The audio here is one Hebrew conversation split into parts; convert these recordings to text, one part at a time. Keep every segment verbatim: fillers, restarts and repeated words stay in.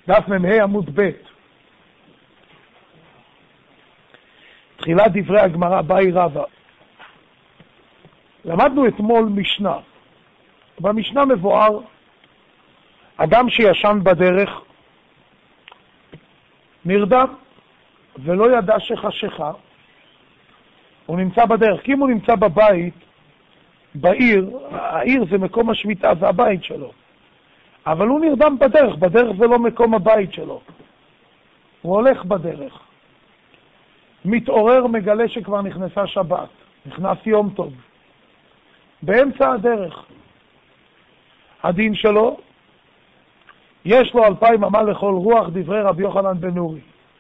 דף מ"ה עמוד ב'. תחילת דברי הגמרא באי רבא. למדנו אתמול משנה. במשנה מבואר אדם שישן בדרך, נרדם ולא ידע שחשיכה, הוא נמצא בדרך. כי אם הוא נמצא בבית, בעיר, העיר זה מקום השביתה, זה הבית שלו. אבל הוא נרדם בדרך, בדרך זה לא מקום הבית שלו. הוא הולך בדרך. מתעורר, מגלה שכבר נכנסה שבת, נכנס יום טוב. באמצע הדרך. הדין שלו, יש לו אלפיים אמה לכל רוח, דברי רבי יוחנן בן נורי.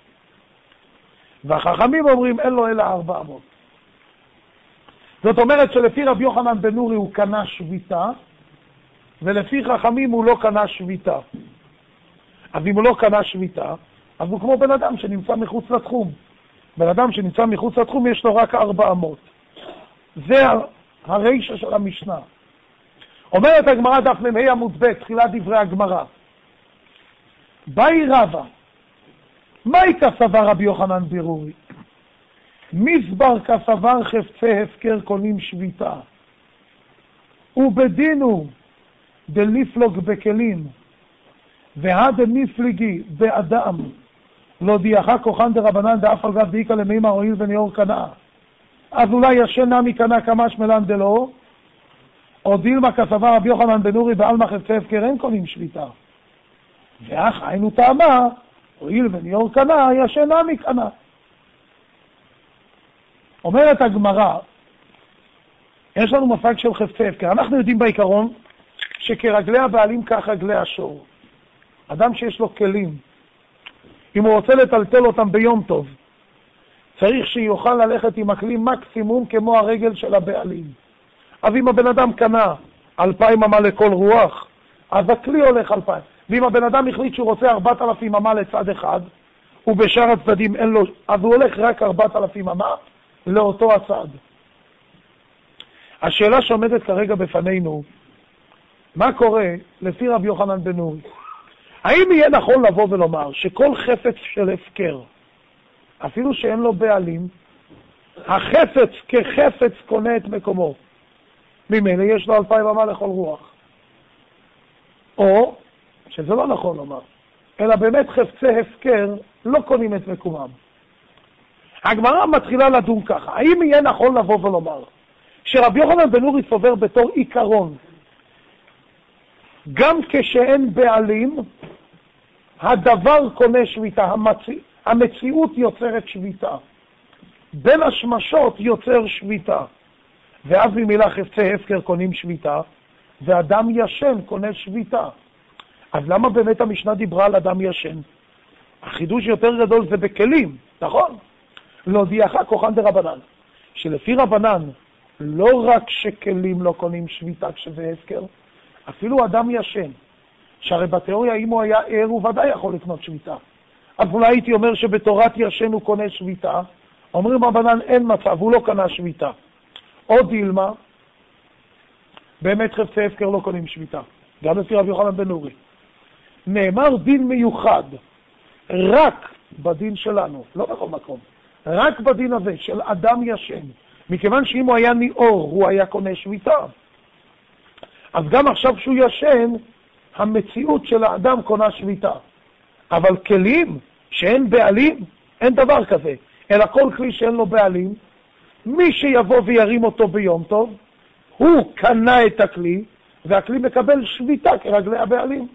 והחכמים אומרים אין לו אלא ארבע אמות. זאת אומרת שלפי רבי יוחנן בן נורי הוא קנה שביתה, ולפי חכמים הוא לא קנה שביתה. אז אם הוא לא קנה שביתה, אז הוא כמו בן אדם שנמצא מחוץ לתחום. בן אדם שנמצא מחוץ לתחום יש לו רק ארבע אמות. זה הרישה של המשנה. אומרת הגמרא דף מ"ה עמוד ב', תחילת דברי הגמרא. באי רבא, מהי כסבר רבי יוחנן בן-נורי? מסבר כסבר חפצי הפקר קונים שביתה. ובדינו דליפלוג בכלים, והדמיפליגי באדם, לא דיחה כוחן דרבנן דאף על גב דאיקה למימה הועיל וניאור קנה. אז אולי ישן נמי קנה כמה שמלן דלו, או דילמה כסבר רבי יוחנן בן-נורי בעלמא חפצי הפקר אין קונים שביתה. ואך היינו טעמה, הועיל וניאור קנה, ישן נמי קנה. אומרת הגמרא, יש לנו מושג של חפצי הפקר. אנחנו יודעים בעיקרון שכרגלי הבעלים כך רגלי השור. אדם שיש לו כלים, אם הוא רוצה לטלטל אותם ביום טוב, צריך שיוכל ללכת עם הכלים מקסימום כמו הרגל של הבעלים. אז אם הבן אדם קנה אלפיים אמה לכל רוח, אז הכלי הולך אלפיים. ואם הבן אדם החליט שהוא רוצה ארבעת אלפים אמה לצד אחד, ובשאר הצדדים אין לו, אז הוא הולך רק ארבעת אלפים אמה לאותו הצד. השאלה שעומדת כרגע בפנינו, מה קורה לפי רבי יוחנן בן-נורי? האם יהיה נכון לבוא ולומר שכל חפץ של הפקר, אפילו שאין לו בעלים, החפץ כחפץ קונה את מקומו, ממילא יש לו אלפיים אמה לכל רוח? או שזה לא נכון לומר, אלא באמת חפצי הפקר לא קונים את מקומם. הגמרא מתחילה לדון ככה, האם יהיה נכון לבוא ולומר שרבי יוחנן בן-נורי סובר בתור עיקרון, גם כשאין בעלים, הדבר קונה שביתה, המציא, המציאות יוצרת שביתה. בין השמשות יוצר שביתה. ואז ממילה חפצי הפקר קונים שביתה, ואדם ישן קונה שביתה. אז למה באמת המשנה דיברה על אדם ישן? החידוש יותר גדול זה בכלים, נכון? לא דיחה כוחן דרבנן. שלפי רבנן, לא רק שכלים לא קונים שביתה כשזה הפקר, אפילו אדם ישן, שהרי בתיאוריה אם הוא היה ער הוא ודאי יכול לקנות שביתה. אז אולי הייתי אומר שבתורת ישן הוא קונה שביתה, אומרים רבנן אין מצב, הוא לא קנה שביתה. או דילמה, באמת חפצי הפקר לא קונים שביתה, גם לפי רבי יוחנן בן-נורי. נאמר דין מיוחד, רק בדין שלנו, לא בכל מקום, רק בדין הזה של אדם ישן, מכיוון שאם הוא היה ניאור הוא היה קונה שביתה. אז גם עכשיו שהוא ישן, המציאות של האדם קונה שביתה. אבל כלים שאין בעלים, אין דבר כזה. אלא כל כלי שאין לו בעלים, מי שיבוא וירים אותו ביום טוב, הוא קנה את הכלי, והכלי מקבל שביתה כרגלי הבעלים.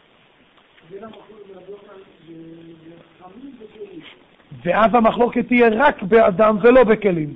ואז המחלוקת תהיה רק באדם ולא בכלים.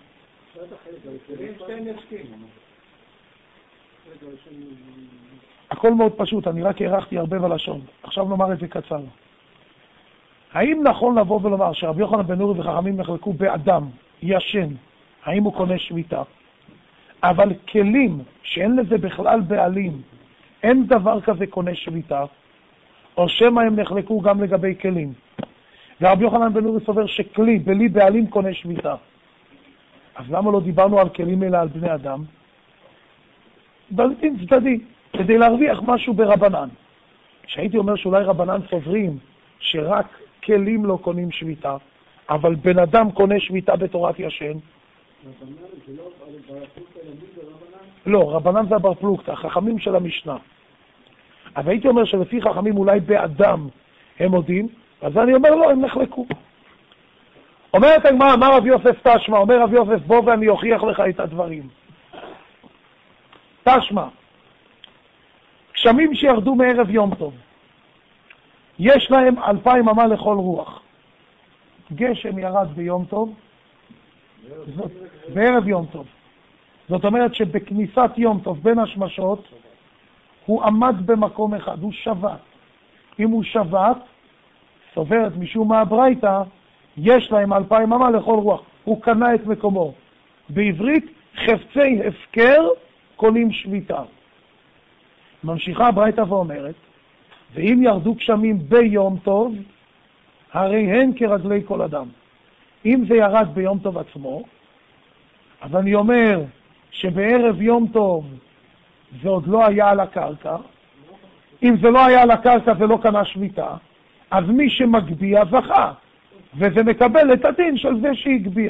הכל מאוד פשוט, אני רק הערכתי הרבה בלשון. עכשיו נאמר את זה קצר. האם נכון לבוא ולומר שרבי יוחנן בן-נורי וחכמים נחלקו באדם ישן, האם הוא קונה שביתה? אבל כלים שאין לזה בכלל בעלים, אין דבר כזה קונה שביתה, או שמא הם נחלקו גם לגבי כלים. ורבי יוחנן בן-נורי סובר שכלי בלי בעלים קונה שביתה. אז למה לא דיברנו על כלים אלא על בני אדם? בלתין צדדי, כדי להרוויח משהו ברבנן. שהייתי אומר שאולי רבנן סוברים שרק כלים לא קונים שביתה, אבל בן אדם קונה שביתה בתורת ישן. לא, רבנן זה הבר פלוגתא, החכמים של המשנה. אז הייתי אומר שלפי חכמים אולי באדם הם מודים, אז אני אומר לא, הם נחלקו. אומרת הגמרא, אמר רב יוסף תשמע, אומר רב יוסף בוא ואני אוכיח לך את הדברים. תשמע, גשמים שירדו מערב יום טוב, יש להם אלפיים אמה לכל רוח. גשם ירד ביום טוב, זאת, בערב יום טוב. זאת אומרת שבכניסת יום טוב בין השמשות, הוא עמד במקום אחד, הוא שבת. אם הוא שבת, סוברת משום מה הברייתא, יש להם אלפיים אמה לכל רוח. הוא קנה את מקומו. בעברית, חפצי הפקר קונים שביתה. ממשיכה הברייתא ואומרת, ואם ירדו גשמים ביום טוב, הרי הן כרגלי כל אדם. אם זה ירד ביום טוב עצמו, אז אני אומר שבערב יום טוב זה עוד לא היה על הקרקע. אם זה לא היה על הקרקע זה לא קנה שביתה, אז מי שמגביע זכה, וזה מקבל את הדין של זה שהגביע.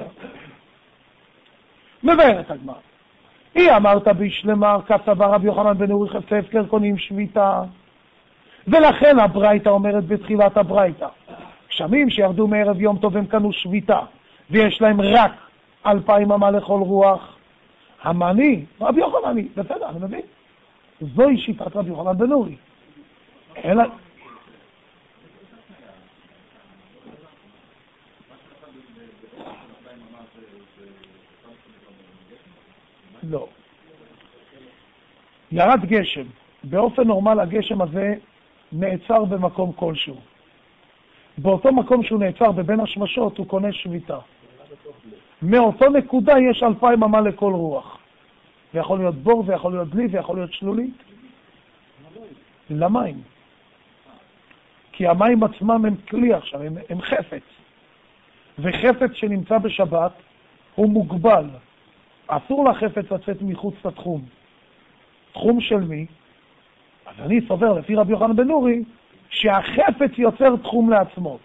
מבארת הגמרא. היא אמרת בישלמה, כתב רבי יוחנן בן נורי חפצי הפקר קונים שביתה, ולכן הברייתא אומרת בתחילת הברייתא, גשמים שירדו מערב יום טוב הם קנו שביתה, ויש להם רק אלפיים אמה לכל רוח. המעני, רבי יוחנני, בסדר, אני מבין. זוהי שיטת רבי יוחנן בן נורי. אלא... לא. ירד גשם. באופן נורמל הגשם הזה נעצר במקום כלשהו. באותו מקום שהוא נעצר בבין השמשות הוא קונה שביתה. מאותו נקודה יש אלפיים אמה לכל רוח. זה יכול להיות בור, זה יכול להיות דלי, זה יכול להיות שלולית. למים. כי המים עצמם הם כלי עכשיו, הם, הם חפץ. וחפץ שנמצא בשבת הוא מוגבל. אסור לחפץ לצאת מחוץ לתחום. תחום של מי? אז אני סובר לפי רבי יוחנן בן נורי שהחפץ יוצר תחום לעצמו.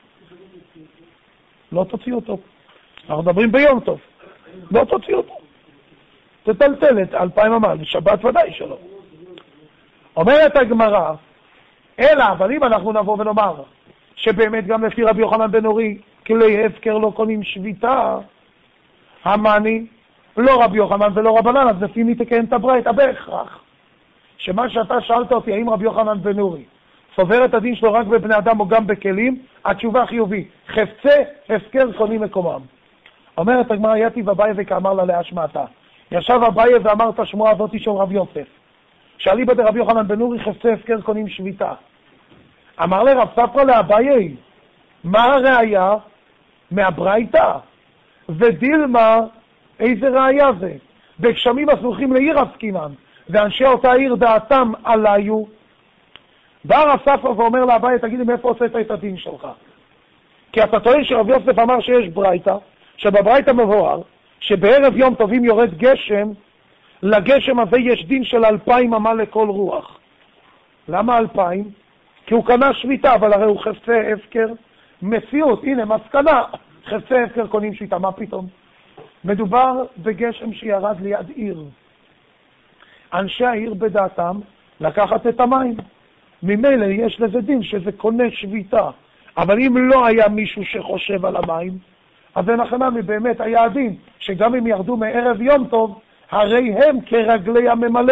לא תוציא אותו. אנחנו מדברים ביום טוב. לא תוציא אותו. תטלטל את אלפיים אמה, שבת ודאי שלא. אומרת הגמרא, אלא, אבל אם אנחנו נבוא ונאמר שבאמת גם לפי רבי יוחנן בן נורי כלי הפקר לא קונים שביתה, המעני, לא רבי יוחנן ולא רבנן, אז לפי מי תקיים את הברייתא בהכרח. שמה שאתה שאלת אותי, האם רבי יוחנן בן נורי סובר את הדין שלו רק בבני אדם או גם בכלים, התשובה חיובי, חפצי הפקר קונים מקומם. אומרת הגמרא, יתיב אביי וכאמר לה להשמעתה. ישב אביי ואמר את השמועה הזאת של רב יוסף, שאליבא דרבי יוחנן בן נורי חפצי הפקר קונים שביתה. אמר לרב ספרא לאביי, מה הראיה? מהברייתא. ודילמה, איזה ראיה זה? בגשמים הסמוכים לעיר עסקינן, ואנשי אותה עיר דעתם עליו. בא רב ספרא ואומר לאביי, תגיד לי מאיפה הוצאת את הדין שלך? כי אתה טוען שרב יוסף אמר שיש ברייתא, שבברייתא מבואר שבערב יום טובים יורד גשם, לגשם הזה יש דין של אלפיים אמה לכל רוח. למה אלפיים? כי הוא קנה שביתה, אבל הרי הוא חפצי הפקר. מציאות, הנה מסקנה, חפצי הפקר קונים שביתה, מה פתאום? מדובר בגשם שירד ליד עיר. אנשי העיר בדעתם לקחת את המים. ממילא יש לזה דין שזה קונה שביתה. אבל אם לא היה מישהו שחושב על המים, אז אין הכנמי באמת היה הדין, שגם אם ירדו מערב יום טוב, הרי הם כרגלי הממלא.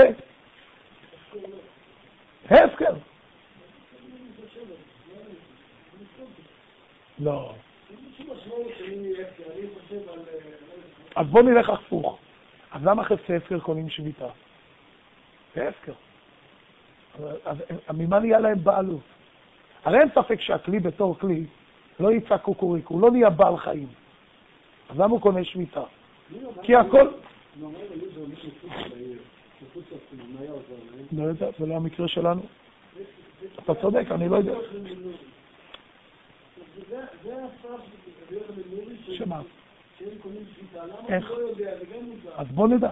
הפקר. לא. אז בוא נלך הפוך. אז למה חפצי הפקר קונים שביתה? זה הפקר. אז ממה נהיה להם בעלות? הרי אין ספק שהכלי בתור כלי לא יצא קוקוריק, הוא לא נהיה בעל חיים. אז למה הוא קונה שביתה? כי הכל... לא יודע, זה לא המקרה שלנו. אתה צודק, אני לא יודע. שמה? איך? אז בוא נדע.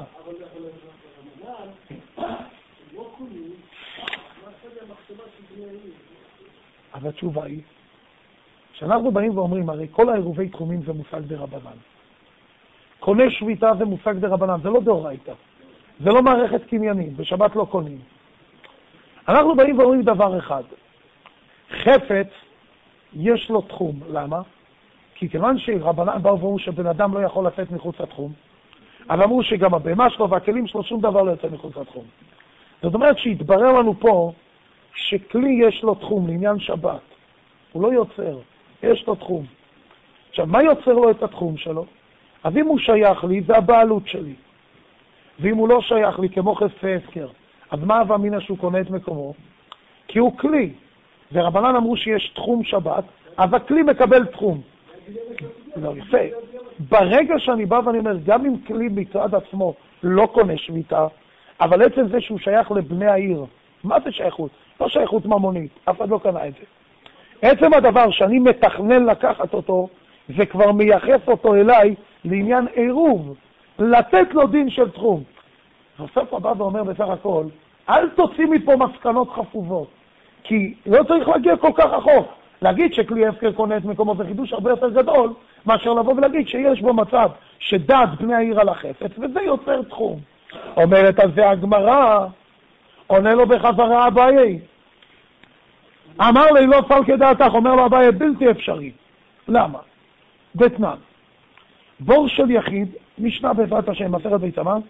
אז התשובה היא, שאנחנו באים ואומרים, הרי כל העירובי תחומים זה מושג דרבנן. קונה שביתה זה מושג דרבנן, זה לא דאורייתא. זה לא מערכת קניינית, בשבת לא קונים. אנחנו באים ואומרים דבר אחד, חפץ יש לו תחום, למה? כי כיוון שרבנן באו ואומרו שבן אדם לא יכול לצאת מחוץ לתחום, אבל אמרו שגם הבהמה שלו והכלים שלו שום דבר לא יוצא מחוץ לתחום. זאת אומרת שהתברר לנו פה שכלי יש לו תחום לעניין שבת, הוא לא יוצר, יש לו תחום. עכשיו, מה יוצר לו את התחום שלו? אז אם הוא שייך לי, זה הבעלות שלי. ואם הוא לא שייך לי כמו חפצי הפקר, אז מה הווה אמינא שהוא קונה את מקומו? כי הוא כלי. ורבנן אמרו שיש תחום שבת, אז הכלי מקבל תחום. לא, יפה. ברגע שאני בא ואני אומר, גם אם כלי מצד עצמו לא קונה שביתה, אבל עצם זה שהוא שייך לבני העיר, מה זה שייכות? לא שייכות ממונית, אף אחד לא קנה את זה. עצם הדבר שאני מתכנן לקחת אותו, זה כבר מייחס אותו אליי לעניין עירוב, לתת לו דין של תחום. הספר בא ואומר בסך הכל, אל תוציא מפה מסקנות חפובות, כי לא צריך להגיע כל כך רחוק. להגיד שכלי הפקר קונה את מקומו זה חידוש הרבה יותר גדול, מאשר לבוא ולהגיד שיש בו מצב שדעת בני העיר על החפץ, וזה יוצר תחום. אומרת על זה הגמרא, עונה לו בחזרה אביי. אמר לי לא פל כדעתך, אומר לו אביי, בלתי אפשרי. למה? דתנן. בור של יחיד, משנה בעזרת השם, מסכת בית המן,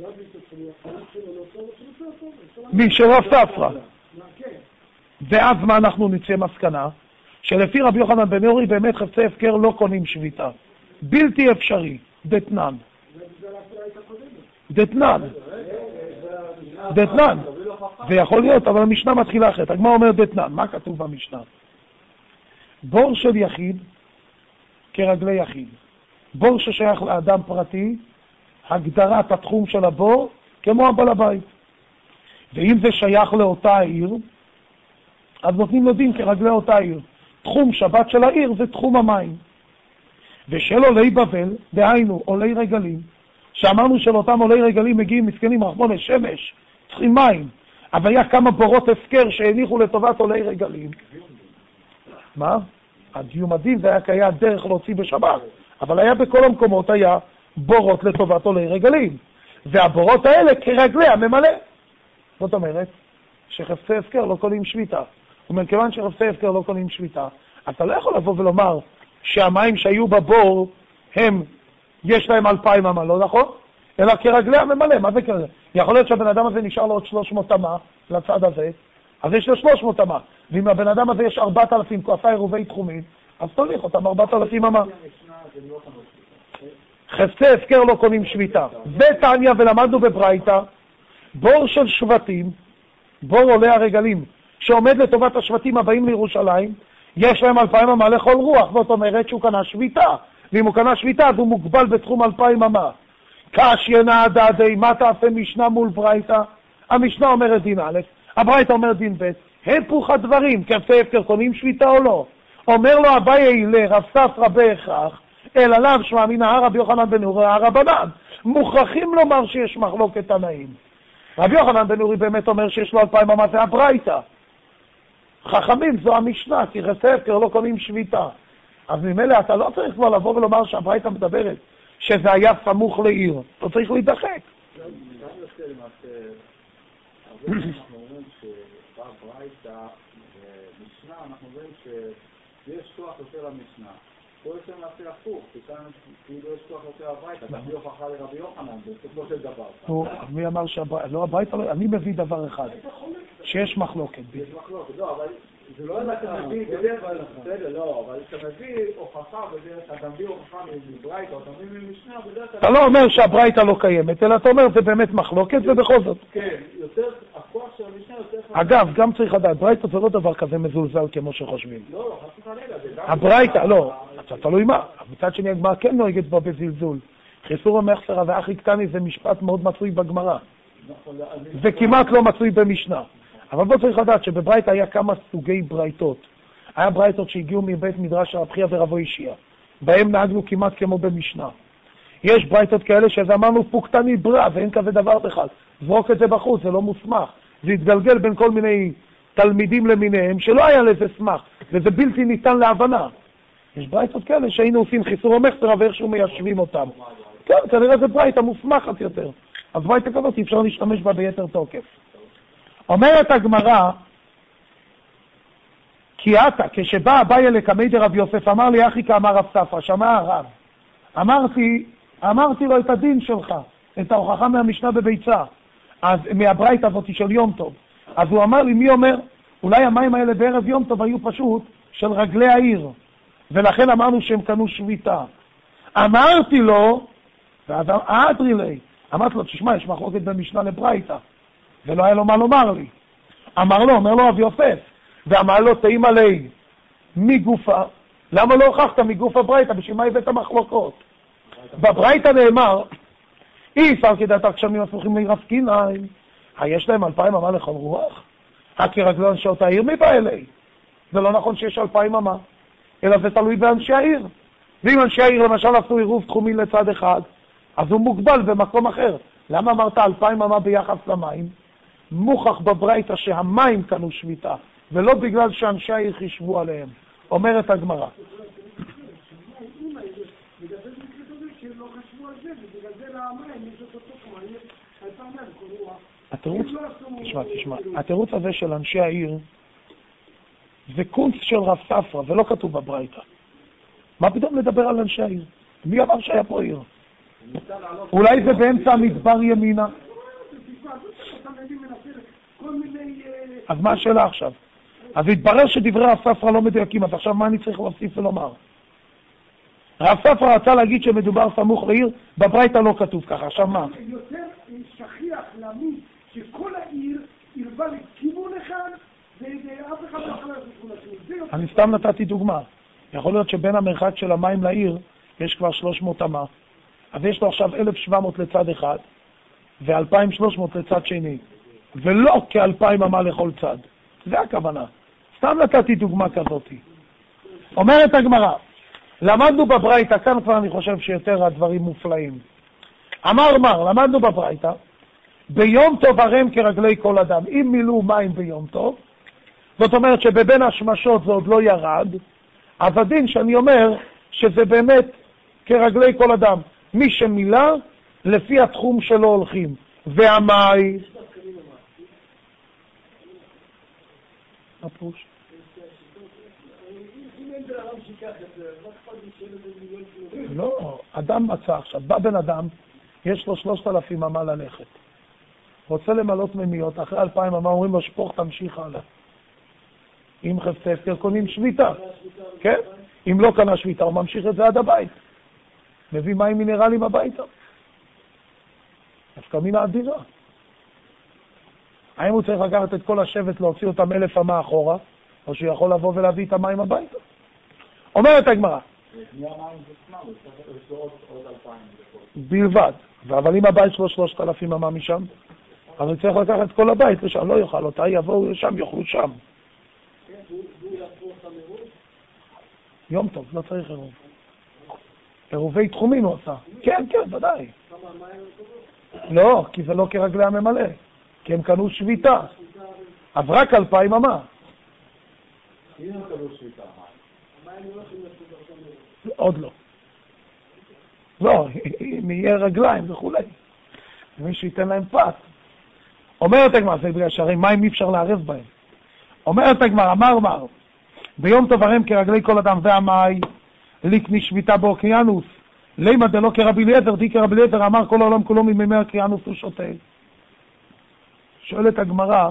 משרף ספרא. ואז מה אנחנו נצא מסקנה? שלפי רבי יוחנן בן נורי באמת חפצי הפקר לא קונים שביתה. בלתי אפשרי, דתנן. דתנן. דתנן. זה יכול להיות, אבל המשנה מתחילה אחרת. הגמרא אומר דתנן. מה כתוב במשנה? בור של יחיד כרגלי יחיד. בור ששייך לאדם פרטי, הגדרת התחום של הבור כמו הבעל הבית. ואם זה שייך לאותה העיר, אז נותנים לו דין כרגלי אותה עיר. תחום שבת של העיר זה תחום המים. ושל עולי בבל, דהיינו עולי רגלים, שאמרנו שלאותם עולי רגלים מגיעים מסכנים רחמון שמש, צריכים מים, אבל היה כמה בורות הפקר שהניחו לטובת עולי רגלים. מה? הדיום הדין זה היה כי היה דרך להוציא בשבת, אבל היה בכל המקומות היה בורות לטובת עולי רגלים, והבורות האלה כרגלי הממלא. זאת אומרת שחפצי הפקר לא קונים שביתה. ומכיוון שחפצי הפקר לא קונים שביתה, אתה לא יכול לבוא ולומר שהמים שהיו בבור הם, יש להם אלפיים אמה, לא נכון? אלא כרגלי הממלא, מה זה כרגלי? יכול להיות שהבן אדם הזה נשאר לו עוד שלוש מאות אמה לצד הזה, אז יש לו שלוש מאות אמה, ואם הבן אדם הזה יש ארבעת אלפים כועפה עירובי תחומים, אז תוליך אותם ארבעת אלפים אמה. חפצי הפקר לא קונים שביתה. בתניא ולמדנו בברייתא, בור של שבטים, בור עולי הרגלים, שעומד לטובת השבטים הבאים לירושלים, יש להם אלפיים אמה לכל רוח, זאת אומרת שהוא קנה שביתה, ואם הוא קנה שביתה אז הוא מוגבל בתחום אלפיים אמה. קשיא נא דדי, מה תעשה משנה מול ברייתא? המשנה אומרת דין א', הברייתא אומרת דין ב', הפוך הדברים, כפי הפקר קונים שביתה או לא? אומר לו אביי לרב ספרא בהכרח, אלא לאו שמע מן ההר רבי יוחנן בן נורי הרבנן. מוכרחים לומר שיש מחלוקת תנאים. רבי יוחנן בן נורי באמת אומר שיש לו אלפיים אמה, זה הברייתא. חכמים זו המשנה, כי חפצי הפקר לא קונים שביתה. אז ממילא אתה לא צריך כבר לבוא ולומר שהברייתא מדברת, שזה היה סמוך לעיר. אתה צריך להידחק. אנחנו אומרים שבברייתא משנה, אנחנו אומרים שיש כוח יותר למשנה. פה יש להם לעשות הפוך, כי כאן כאילו יש כוח יותר הברייתא, תביא הוכחה לרבי יוחנן, בסופו של דבר. מי אמר שהברייתא, לא הברייתא, אני מביא דבר אחד, שיש מחלוקת. יש מחלוקת, לא, אבל זה לא יודע שאתה מביא בדרך כלל, בסדר, לא, אבל אתה מביא הוכחה בדרך כלל, אתה מביא הוכחה מברייתא, או אתה מביא ממשנה, בדרך כלל... אתה לא אומר שהברייתא לא קיימת, אלא אתה אומר זה באמת מחלוקת, ובכל זאת. כן, יותר, הכוח של המשנה יותר... אגב, גם צריך לדעת, ברייתא זה לא דבר כזה מזולזל כמו שחושבים. לא, חצי חלילה, זה גם... הברייתא, לא, אתה תלוי מה, מצד שני הגמרא כן נוהגת בו בזלזול. חיסור המחסרה ואחי קטני זה משפט מאוד מצוי בגמרא. זה כמעט לא מצוי במשנה. אבל בוא צריך לדעת שבברייתא היה כמה סוגי ברייתות. היה ברייתות שהגיעו מבית מדרש רב חייא ורבו ישיה. בהם נהגנו כמעט כמו במשנה. יש ברייתות כאלה שזה אמרנו פוקטני ברא ואין כזה דבר בכלל. זרוק את זה בחוץ, זה לא מוסמך. זה יתגלגל בין כל מיני תלמידים למיניהם, שלא היה לזה סמך, וזה בלתי ניתן להבנה. יש ברייתות כאלה שהיינו עושים חיסור המחתרה ואיכשהו מיישבים אותם. כן, כנראה זה ברייתה מוסמכת יותר. אז ברייתה כזאת אי אפשר להשתמש בה ביתר תוקף. אומרת הגמרא, כי אתה, כשבא אביי לקמי דרב יוסף, אמר לי אחי כאמר רב ספרא, שמע הרב. אמרתי, אמרתי לו את הדין שלך, את ההוכחה מהמשנה בביצה, אז מהברייתא הזאת של יום טוב. אז הוא אמר לי, מי אומר? אולי המים האלה בערב יום טוב היו פשוט של רגלי העיר, ולכן אמרנו שהם קנו שביתה. אמרתי לו, ואז אדרי לי, אמרתי לו, תשמע, יש מחלוקת במשנה לברייתא, ולא היה לו מה לומר לי. אמר לו, אומר לו רב יוסף, ואמר לו, תאים עלי, מגופה, למה לא הוכחת מגוף הברייתא? בשביל מה הבאת מחלוקות? בברייתא נאמר, אי אפשר כדעת הגשמים הפוכים לעירף קיניים, יש להם אלפיים אמה לכל רוח? כרגלו אנשי אותה העיר מבא אלי. זה לא נכון שיש אלפיים אמה, אלא זה תלוי באנשי העיר. ואם אנשי העיר למשל עשו עירוב תחומי לצד אחד, אז הוא מוגבל במקום אחר. למה אמרת אלפיים אמה ביחס למים? מוכח בברייתא שהמים קנו שביתה, ולא בגלל שאנשי העיר חישבו עליהם. אומרת הגמרא. התירוץ, תשמע, תשמע, התירוץ הזה של אנשי העיר זה קונץ של רב ספרא, ולא כתוב בברייתא. מה פתאום לדבר על אנשי העיר? מי אמר שהיה פה עיר? אולי זה באמצע המדבר ימינה? אז מה השאלה עכשיו? אז התברר שדברי רב ספרא לא מדויקים, אז עכשיו מה אני צריך להוסיף ולומר? רב ספרא רצה להגיד שמדובר סמוך לעיר, בברייתא לא כתוב ככה, עכשיו מה? יותר שכיח להאמין שכל העיר ירבה לכיוון אחד, ואף אחד לא יכול לעשות כל השני. אני סתם נתתי דוגמה. יכול להיות שבין המרחק של המים לעיר יש כבר שלוש מאות אמה, אז יש לו עכשיו אלף שבע מאות לצד אחד, ו-אלפיים ושלוש מאות לצד שני, ולא כ-אלפיים אמה לכל צד. זה הכוונה. סתם נתתי דוגמה כזאת. אומרת הגמרא, למדנו בברייתא, כאן כבר אני חושב שיותר הדברים מופלאים. אמר מר, למדנו בברייתא, ביום טוב הרם כרגלי כל אדם. אם מילאו מים ביום טוב, זאת אומרת שבבין השמשות זה עוד לא ירד, אז הדין שאני אומר שזה באמת כרגלי כל אדם. מי שמילא, לפי התחום שלו הולכים. והמי... מה פירוש? לא, אדם מצא עכשיו, בא בן אדם, יש לו שלושת אלפים אמה ללכת. רוצה למלות ממיות, אחרי אלפיים אמה אומרים לו שפוך תמשיך הלאה. אם חפצה הפקר קונים שביתה, כן? אם לא קנה שביתה הוא ממשיך את זה עד הבית. מביא מים מינרלים הביתה. דווקא מן האדירה. האם הוא צריך לקחת את כל השבט להוציא אותם אלף אמה אחורה, או שהוא יכול לבוא ולהביא את המים הביתה? אומרת הגמרא. בלבד. אבל אם הבית שלו שלושת אלפים אמה משם, אז הוא צריך לקחת את כל הבית לשם, לא יאכל אותה, יבואו לשם, יאכלו שם. יום טוב, לא צריך עירוב. עירובי תחומים הוא עשה. כן, כן, ודאי. לא, כי זה לא כרגלי הממלא. כי הם קנו שביתה. אז רק אלפיים אמה. אם הם קנו שביתה, עוד לא. לא, אם יהיה רגליים וכו'. מי שייתן להם פת. אומרת הגמרא, זה בגלל שהרי מים אי אפשר לערב בהם. אומרת הגמרא, אמר מר, ביום טוב הרם כרגלי כל אדם והמי, ליקני שביתה באוקיינוס, לימה דלא כרבי אליעזר, די כרבי אליעזר, אמר כל העולם כולו ממימי האוקיינוס הוא שותה. שואלת הגמרא,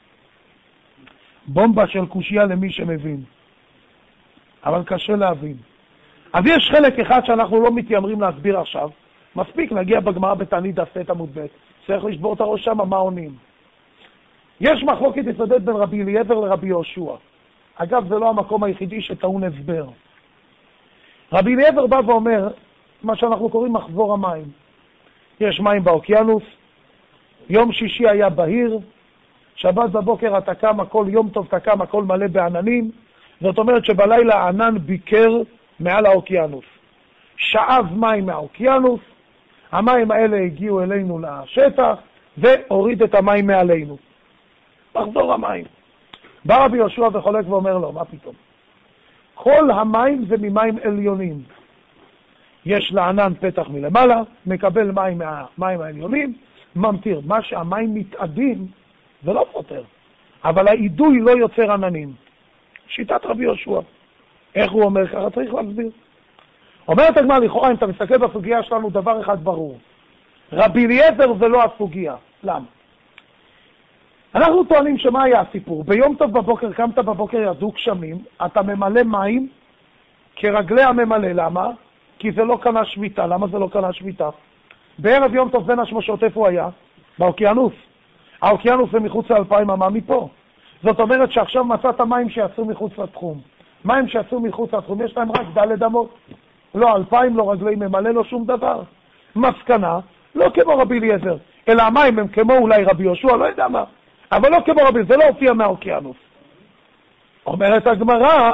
בומבה של קושיה למי שמבין, אבל קשה להבין. אז יש חלק אחד שאנחנו לא מתיימרים להסביר עכשיו, מספיק נגיע בגמרא בתענית דף ט' עמוד ב', צריך לשבור את הראש שם מה עונים. יש מחלוקת יסודית בין רבי אליעזר לרבי יהושע. אגב, זה לא המקום היחידי שטעון הסבר. רבי אליעזר בא ואומר, מה שאנחנו קוראים מחזור המים. יש מים באוקיינוס, יום שישי היה בהיר, שבת בבוקר אתה קם, הכל יום טוב אתה קם, הכל מלא בעננים, זאת אומרת שבלילה הענן ביקר מעל האוקיינוס. שאב מים מהאוקיינוס, המים האלה הגיעו אלינו לשטח, והוריד את המים מעלינו. מחזור המים. בא רבי יהושע וחולק ואומר לו, מה פתאום? כל המים זה ממים עליונים. יש לענן פתח מלמעלה, מקבל מים מהמים העליונים, ממטיר. מה שהמים מתאדים זה לא פותר, אבל העידוי לא יוצר עננים. שיטת רבי יהושע. איך הוא אומר ככה? צריך להסביר. אומרת הגמרא, לכאורה, אם אתה מסתכל בסוגיה שלנו, דבר אחד ברור. רבי אליעזר זה לא הסוגיה. למה? אנחנו טוענים שמה היה הסיפור? ביום טוב בבוקר, קמת בבוקר ירדו גשמים, אתה ממלא מים כרגלי הממלא. למה? כי זה לא קנה שביתה. למה זה לא קנה שביתה? בערב יום טוב בין השמשות, איפה הוא היה? באוקיינוס. האוקיינוס זה מחוץ לאלפיים אמה מפה. זאת אומרת שעכשיו מצאת מים שיצאו מחוץ לתחום. מים שיצאו מחוץ לתחום, יש להם רק דלת אמות. לא אלפיים, לא רגלי ממלא, לא שום דבר. מסקנה, לא כמו רבי אליעזר, אלא המים הם כמו אולי רבי יהושע, לא יודע מה. אבל לא כמו רבי, זה לא הופיע מהאוקיינוס. אומרת הגמרא,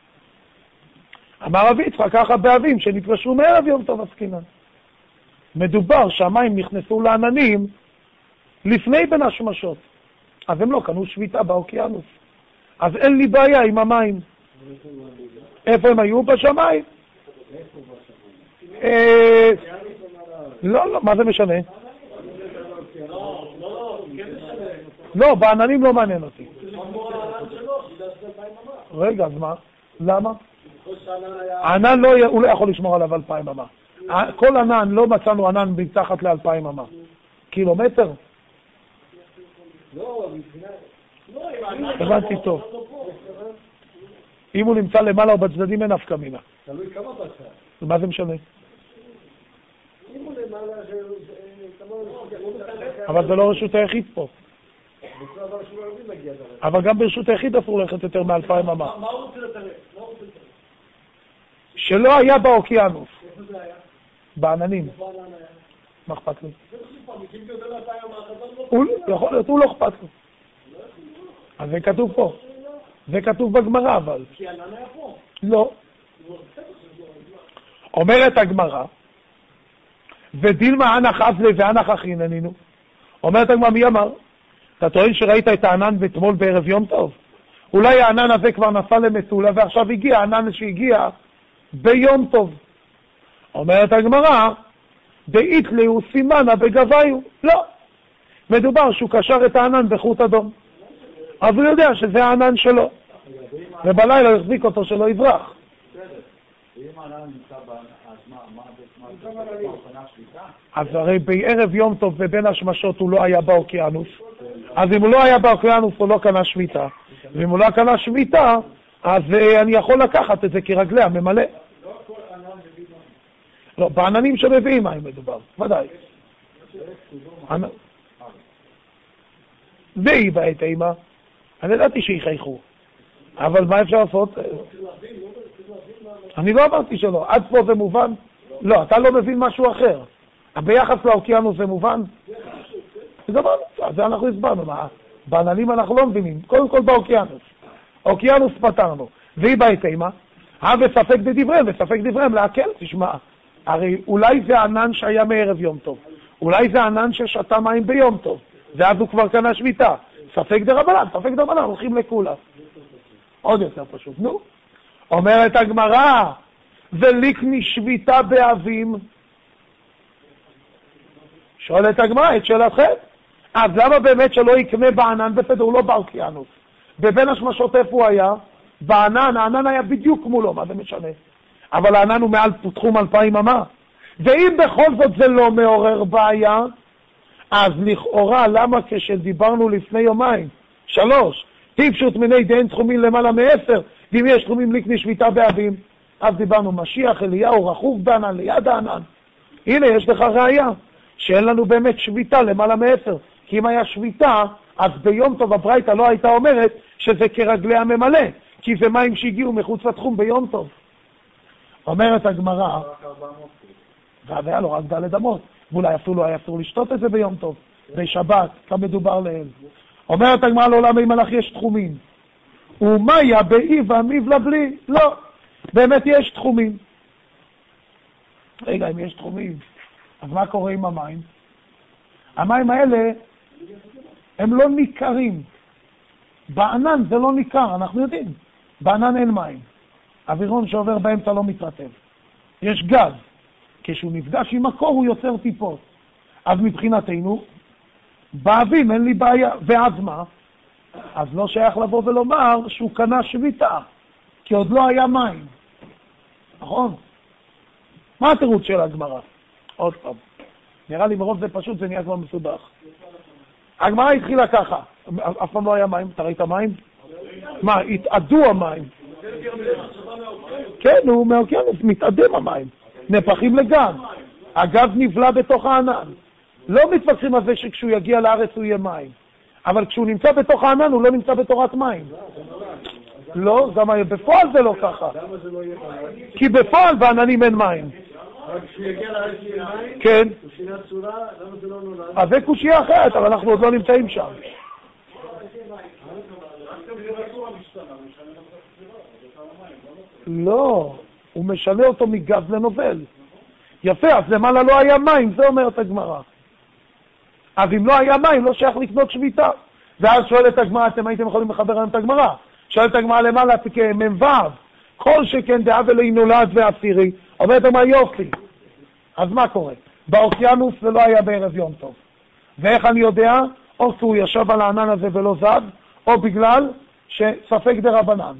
אמר רבי יצחק, ככה באבים שנפגשו מערב יום טוב עסקינן. מדובר שהמים נכנסו לעננים לפני בין השמשות. אז הם לא קנו שביתה באוקיינוס. אז אין לי בעיה עם המים. איפה הם היו? בשמיים. לא, לא, מה זה משנה? לא, בעננים לא מעניין אותי. רגע, אז מה? למה? הענן לא, הוא לא יכול לשמור עליו אלפיים אמה. כל ענן, לא מצאנו ענן מתחת לאלפיים אמה. קילומטר? הבנתי טוב. אם הוא נמצא למעלה או בצדדים אין אף מינה. תלוי כמה בצד. מה זה משנה? אם הוא למעלה אבל זה לא רשות היחיד פה. אבל גם ברשות היחיד אסור ללכת יותר מאלפיים אמה. מה הוא רוצה לתרף? שלא היה באוקיינוס. איפה זה היה? בעננים. איפה הענן היה? מה אכפת לי? זה חשיפה, מקים יותר לאלפיים אמה, הוא יכול להיות, הוא לא אכפת לו. אז זה כתוב פה. זה כתוב בגמרא, אבל. כי הענן היה פה. לא. אומרת הגמרא, ודילמה אנח אבלי ואנח אחיננינו. אומרת הגמרא, מי אמר? אתה טוען שראית את הענן אתמול בערב יום טוב? אולי הענן הזה כבר נפל למטולה ועכשיו הגיע, הענן שהגיע ביום טוב. אומרת הגמרא, דאית ליהו סימנה בגביו. לא. מדובר שהוא קשר את הענן בחוט אדום. אז הוא יודע שזה הענן שלו. ובלילה הוא החזיק אותו שלא יברח. ואם הענן נמצא בהכנה שליטה? אז הרי בערב יום טוב ובין השמשות הוא לא היה באוקיינוס. אז אם הוא לא היה באוקיינוס הוא לא קנה שביתה. ואם הוא לא קנה שביתה, אז אני יכול לקחת את זה כרגלי הממלא. לא כל ענן מביא מים. לא, בעננים שמביאים מים מדובר, ודאי. ואי בעת אימה, אני ידעתי שיחייכו. אבל מה אפשר לעשות? אני לא אמרתי שלא. עד פה זה מובן? לא, אתה לא מבין משהו אחר. ביחס לאוקיינוס זה מובן? זה דבר, זה אנחנו הסברנו. מה? בעננים אנחנו לא מבינים. קודם כל באוקיינוס. אוקיינוס פתרנו. והיא בעת אימה, הווה ספק בדבריהם, וספק דבריהם להקל, תשמע. הרי אולי זה ענן שהיה מערב יום טוב. אולי זה ענן ששתה מים ביום טוב. ואז הוא כבר קנה שביתה. ספק דרבנן, ספק דרבנן, הולכים לכולה. עוד יותר פשוט, נו. אומרת הגמרא, וליקני שביתה באבים. שואלת הגמרא, את שאלתכם. אז למה באמת שלא יקנה בענן? בסדר, הוא לא באוקיינוס. בבין השמשות איפה הוא היה? בענן, הענן היה בדיוק מולו, מה זה משנה? אבל הענן הוא מעל תחום אלפיים אמה. ואם בכל זאת זה לא מעורר בעיה, אז לכאורה, למה כשדיברנו לפני יומיים? שלוש, טיפשוט מיני דין תחומים למעלה מעשר, ואם יש תחומים לקני שביתה באבים, אז דיברנו משיח, אליהו, רכוב בענן, ליד הענן. הנה, יש לך ראיה, שאין לנו באמת שביתה למעלה מעשר. כי אם היה שביתה, אז ביום טוב הברייתא לא הייתה אומרת שזה כרגלי הממלא, כי זה מים שהגיעו מחוץ לתחום ביום טוב. אומרת הגמרא, ואז היה לו רק דלת אמות, ואולי אפילו לא היה אסור לשתות את זה ביום טוב, בשבת, כמדובר לאל. אומרת הגמרא, לעולם עם מלאך יש תחומים. ומאיה באי ועמיב לבלי? לא, באמת יש תחומים. רגע, אם יש תחומים, אז מה קורה עם המים? המים האלה הם לא ניכרים. בענן זה לא ניכר, אנחנו יודעים. בענן אין מים. אווירון שעובר באמצע לא מתרטב. יש גז. כשהוא נפגש עם הקור הוא יוצר טיפות. אז מבחינתנו, באבים אין לי בעיה. ואז מה? אז לא שייך לבוא ולומר שהוא קנה שביתה, כי עוד לא היה מים. נכון? מה התירוץ של הגמרא? עוד פעם. נראה לי מרוב זה פשוט, זה נהיה כבר מסובך. הגמרא התחילה ככה. אף פעם לא היה מים. אתה ראית מים? מה, התעדו המים. כן, הוא מהאוקיינוס, מתעדים המים. נפחים לגז. הגז נבלע בתוך הענן. לא מתווכחים על זה שכשהוא יגיע לארץ הוא יהיה מים. אבל כשהוא נמצא בתוך הענן הוא לא נמצא בתורת מים. לא, גם בפועל זה לא ככה. כי בפועל בעננים אין מים. אבל כשהוא יגיע לארץ יהיה מים, כן. הוא שינה צורה, למה זה לא נולד? אז זה קושיה אחרת, אבל אנחנו עוד לא נמצאים שם. לא, הוא משנה אותו מגז לנובל. יפה, אז למעלה לא היה מים, זה אומרת הגמרא. אז אם לא היה מים, לא שייך לקנות שביתה. ואז שואלת הגמרא, אתם הייתם יכולים לחבר היום את הגמרא. שואלת הגמרא למעלה, כמ"ו, כל שכן דאב אלוהי נולד ועשירי, אומרת הגמרא יופי. אז מה קורה? באוקיינוס זה לא היה בערב יום טוב. ואיך אני יודע? או שהוא ישב על הענן הזה ולא זד, או בגלל שספק דרבנן.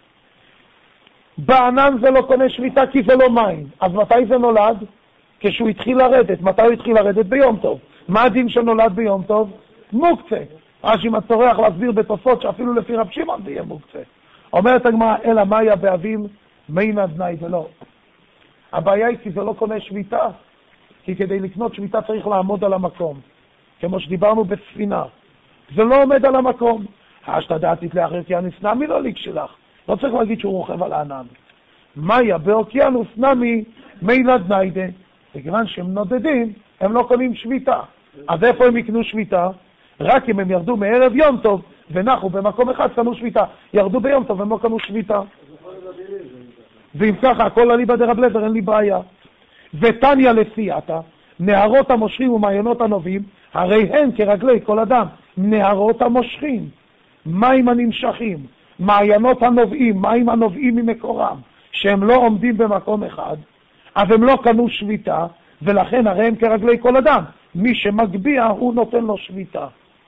בענן זה לא קונה שביתה כי זה לא מים. אז מתי זה נולד? כשהוא התחיל לרדת. מתי הוא התחיל לרדת? ביום טוב. מה הדין שנולד ביום טוב? מוקצה. רש"י מצטרך להסביר בתוספות שאפילו לפי רב שמעון זה יהיה מוקצה. אומרת הגמרא, אלא מה היה באביב? מי נדנאי ולא. הבעיה היא כי זה לא קונה שביתה. כי כדי לקנות שביתה צריך לעמוד על המקום. כמו שדיברנו בספינה. זה לא עומד על המקום. השתדעתי לאחר כי הנפנמי לא ליק שלך. לא צריך להגיד שהוא רוכב על הענן. מאיה באוקיינוס נמי מי נדניידה. בגלל שהם נודדים, הם לא קונים שביתה. אז איפה הם יקנו שביתה? רק אם הם ירדו מערב יום טוב ונחו במקום אחד קנו שביתה. ירדו ביום טוב והם לא קנו שביתה. ואם ככה, הכל עלי בדרב לבר, אין לי בעיה. ותניה לפייתה, נהרות המושכים ומעיינות הנובעים, הרי הן כרגלי כל אדם, נהרות המושכים, מים הנמשכים, מעיינות הנובעים, מים הנובעים ממקורם, שהם לא עומדים במקום אחד, אז הם לא קנו שביתה, ולכן הרי הם כרגלי כל אדם. מי שמגביע הוא נותן לו שביתה.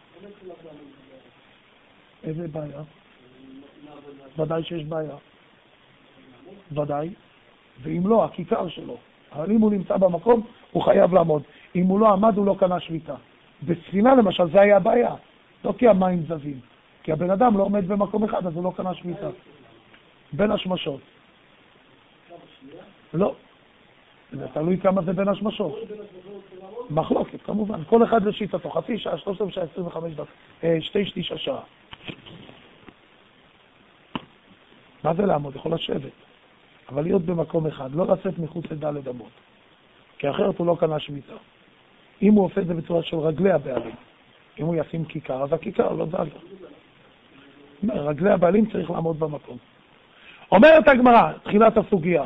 איזה בעיה? ודאי שיש בעיה. ודאי. ואם לא, הכיכר שלו. אבל אם הוא נמצא במקום, הוא חייב לעמוד. אם הוא לא עמד, הוא לא קנה שביתה. בספינה למשל, זה היה הבעיה. לא כי המים זזים. כי הבן אדם לא עומד במקום אחד, אז הוא לא קנה שביתה. בין השמשות. לא. זה תלוי כמה זה בין השמשות. מחלוקת, כמובן. כל אחד לשיטתו. חצי שעה, שלוש עשרה שעה, עשרים וחמש דקות. שתי שליש השעה. מה זה לעמוד? יכול לשבת. אבל להיות במקום אחד, לא לצאת מחוץ לדלת אמות. כי אחרת הוא לא קנה שביתה. אם הוא עושה את זה בצורה של רגלי הבעלים, אם הוא ישים כיכר, אז הכיכר לא זזה. רגלי הבעלים צריך לעמוד במקום. אומרת הגמרא, תחילת הסוגיה.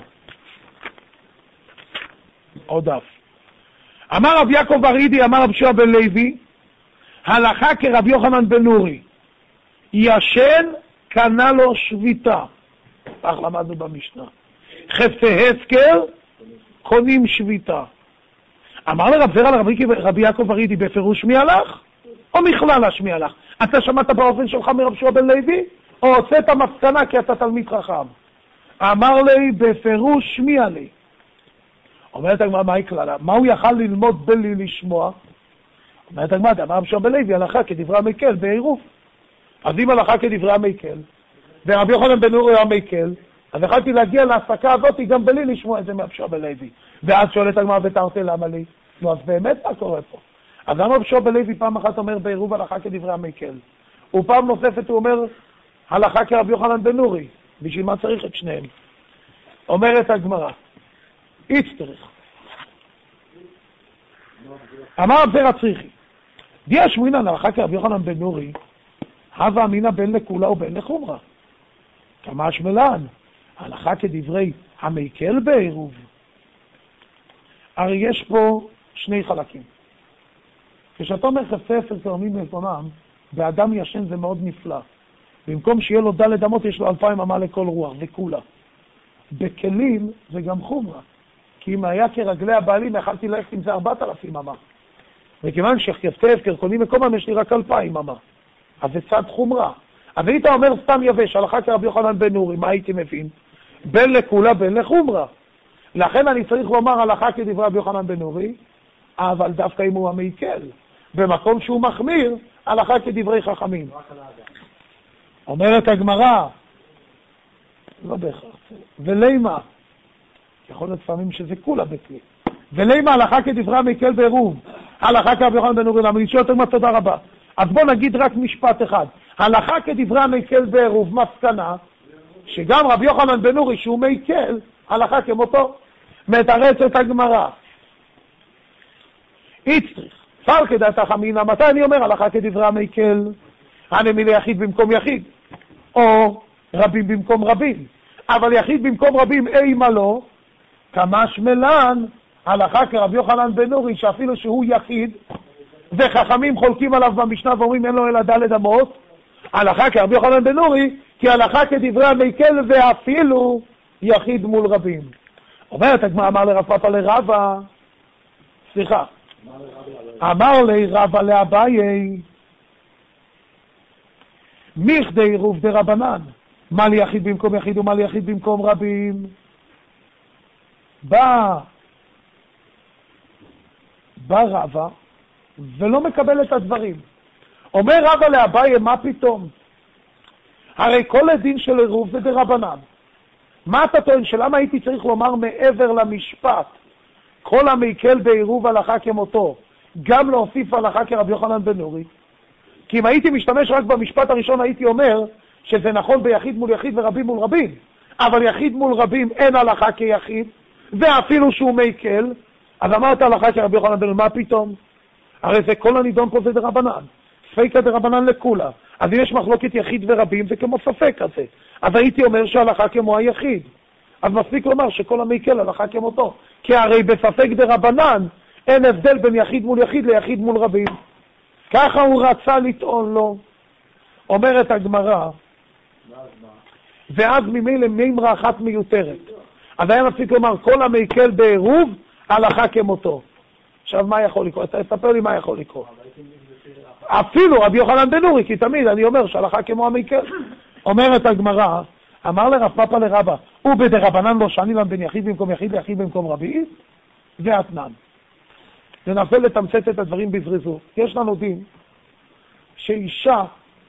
עוד דף. אמר רב יעקב ארידי, אמר רב שמעון בן לוי, הלכה כרב יוחנן בן נורי, ישן קנה לו שביתה. כך למדנו במשנה. חפצי הסקר קונים שביתה. אמר לרב זרע לרבי יעקב ארידי, בפירוש מי הלך? או מכלל השמי הלך? אתה שמעת באופן שלך מרב שמעון בן לוי? או הוצאת מסקנה כי אתה תלמיד חכם? אמר לי, בפירוש מי עלי. אומרת הגמרא, מה הכללה? מה הוא יכל ללמוד בלי לשמוע? אומרת הגמרא, אמר רב שמעון בן לוי, הלכה כדברי המקל בעירוף. אז אם הלכה כדברי המקל, ורבי יוחנן בן נורי היה מקל, אז יכלתי להגיע להפסקה הזאת גם בלי לשמוע את זה מרב שמעון בן לוי. ואז שואלת הגמרא, ותרתי למה לי? נו, אז באמת מה קורה פה? אז למה רב שמעון בן לוי פעם אחת אומר בעירוב הלכה כדברי המקל? ופעם נוספת הוא אומר הלכה כרבי יוחנן בן נורי. בשביל מה צריך את שניהם? אומרת הגמרא, איצטריך. אמר רב זרע צריכי, דיה שמואלן הלכה כרבי יוחנן בן נורי, הווה אמינא בין לכולה ובין לחומרה. כמה שמלן, הלכה כדברי המקל בעירוב. הרי יש פה שני חלקים. כשאתה אומר חפצי הסקר קונים מקומם, באדם ישן זה מאוד נפלא. במקום שיהיה לו דלת אמות, יש לו אלפיים אמה לכל רוח, וכולה. בכלים זה גם חומרה. כי אם היה כרגלי הבעלים, יכלתי ללכת עם זה ארבעת אלפים אמה. וכיוון שכתף, קרקונים מקומם, יש לי רק אלפיים אמה. אז זה צד חומרה. אבל היית אומר סתם יבש, הלכה כרבי יוחנן בן נורי, מה הייתי מבין? בין לכולה, בין לחומרה. לכן אני צריך לומר הלכה כדברי רבי יוחנן בן נורי, אבל דווקא אם הוא המעיקל. במקום שהוא מחמיר, הלכה כדברי חכמים. אומרת הגמרא, לא בהכרח, ולימה, יכול להיות פעמים שזה כולה בכלי, ולימה הלכה כדברי המעיקל בעירוב, הלכה כרבי יוחנן בן נורי, למה נשאר יותר מה תודה רבה. אז בוא נגיד רק משפט אחד, הלכה כדברי המעיקל בעירוב, מסקנה, שגם רבי יוחנן בן נורי שהוא מעיקל, הלכה כמותו, מתרצת הגמרא. איצטריך, פר כדעת החמינה, מתי אני אומר הלכה כדברי המעיקל? הנמילי יחיד במקום יחיד, או רבים במקום רבים, אבל יחיד במקום רבים אימה לא, כמש מלן, הלכה כרבי יוחנן בן נורי, שאפילו שהוא יחיד, וחכמים חולקים עליו במשנה ואומרים אין לו אלא דלת אמות, הלכה כרבי יוחנן בן נורי, כי הלכה כדברי המעיקל ואפילו יחיד מול רבים. אומרת הגמרא, אמר לרב פאפא לרבא, סליחה, אמר לי רבא לאביי, מיכדי עירוב דרבנן, מה לי יחיד במקום יחיד ומה לי יחיד במקום רבים. בא, בא רבא ולא מקבל את הדברים. אומר רבא לאביי, מה פתאום? הרי כל הדין של עירוב זה דרבנן. מה אתה טוען? שלמה הייתי צריך לומר מעבר למשפט כל המעיקל בעירוב הלכה כמותו, גם להוסיף הלכה כרבי יוחנן בן נורי? כי אם הייתי משתמש רק במשפט הראשון הייתי אומר שזה נכון ביחיד מול יחיד ורבים מול רבים, אבל יחיד מול רבים אין הלכה כיחיד, ואפילו שהוא מעיקל, אז אמרת הלכה כרבי יוחנן בן נורי, מה פתאום? הרי זה כל הנידון פה זה דרבנן, ספיקה דרבנן לכולה. אז אם יש מחלוקת יחיד ורבים זה כמו ספק כזה, אז הייתי אומר שההלכה כמו היחיד. אז מספיק לומר שכל המעיקל הלכה כמותו, כי הרי בספק דרבנן אין הבדל בין יחיד מול יחיד ליחיד מול רבים. ככה הוא רצה לטעון לו. אומרת הגמרא, ואז ממילא מימרה אחת מיותרת. אז היה מספיק לומר כל המעיקל בעירוב הלכה כמותו. עכשיו מה יכול לקרות? תספר לי מה יכול לקרות. אפילו רבי יוחנן בן נורי, כי תמיד אני אומר שהלכה כמו המעיקל. אומרת הגמרא, אמר לרב פאפא לרבא, ובדרבנן לא שאני להם בין יחיד במקום יחיד ליחיד במקום רבים, ואתנן. ננסה לתמצת את הדברים בזריזות. יש לנו דין שאישה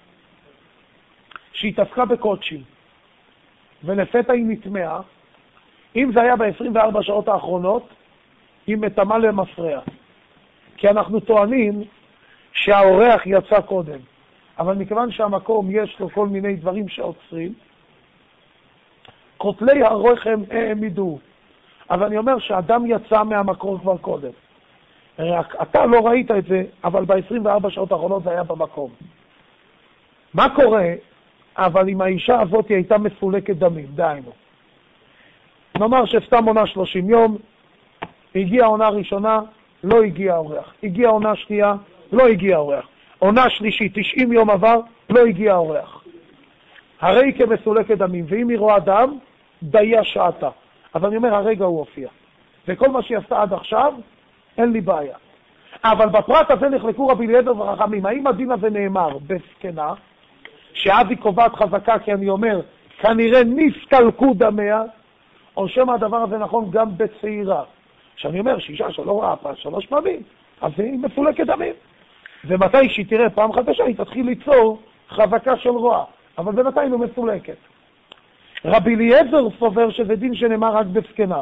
שהתעסקה בקודשים ולפתע היא נטמעה, אם זה היה ב-עשרים וארבע שעות האחרונות, היא מטמאה למפרע. כי אנחנו טוענים שהאורח יצא קודם, אבל מכיוון שהמקום יש לו כל מיני דברים שעוצרים, כותלי הרחם העמידו. אבל אני אומר שאדם יצא מהמקום כבר קודם. רק אתה לא ראית את זה, אבל ב-עשרים וארבע שעות האחרונות זה היה במקום. מה קורה? אבל אם האישה הזאת היא הייתה מפולקת דמים, דיינו. נאמר שסתם עונה שלושים יום, הגיעה עונה ראשונה, לא הגיע האורח. הגיעה עונה שנייה, לא הגיע האורח. עונה שלישית, תשעים יום עבר, לא הגיע האורח. הרי היא כמסולקת דמים, ואם היא רואה דם, דיה שעתה. אבל אני אומר, הרגע הוא הופיע. וכל מה שהיא עשתה עד עכשיו, אין לי בעיה. אבל בפרט הזה נחלקו רבי אליעזר וחכמים. האם הדין הזה נאמר בסקנה, שאז היא קובעת חזקה, כי אני אומר, כנראה נסתלקו דמיה, או שמה הדבר הזה נכון גם בצעירה. שאני אומר, שאישה שלא ראה פעם שלוש פעמים, אז היא מפולקת דמים. ומתי שהיא תראה פעם חדשה, היא תתחיל ליצור חזקה של רוע. אבל בינתיים היא מפולקת. רבי אליעזר סובר שזה דין שנאמר רק בסקנה.